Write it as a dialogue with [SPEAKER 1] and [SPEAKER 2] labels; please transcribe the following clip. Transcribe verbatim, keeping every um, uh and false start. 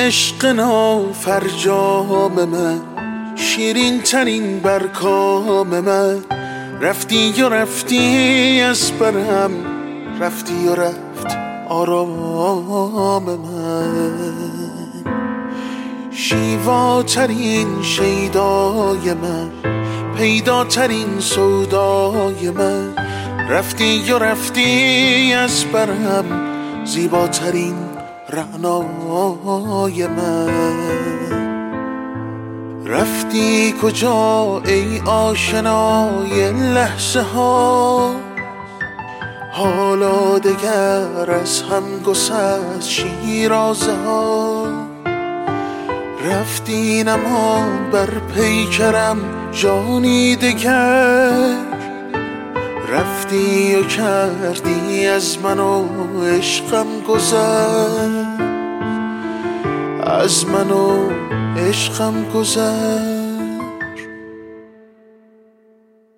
[SPEAKER 1] عشق نافرجام من، شیرین ترین برکام من، رفتی و رفتی از برم، رفتی و رفت آرام من. شیواترین شیدای من، پیداترین سودای من، رفتی و رفتی از برم، زیباترین رعنای من. رفتی کجا ای آشنای لحظه ها، حالا دگر از هم گسست شیرازه ها. رفتی نما بر پیکرم جانی دگر، رفتی و کردی از من و عشقم گذر، از من و عشقم گذر.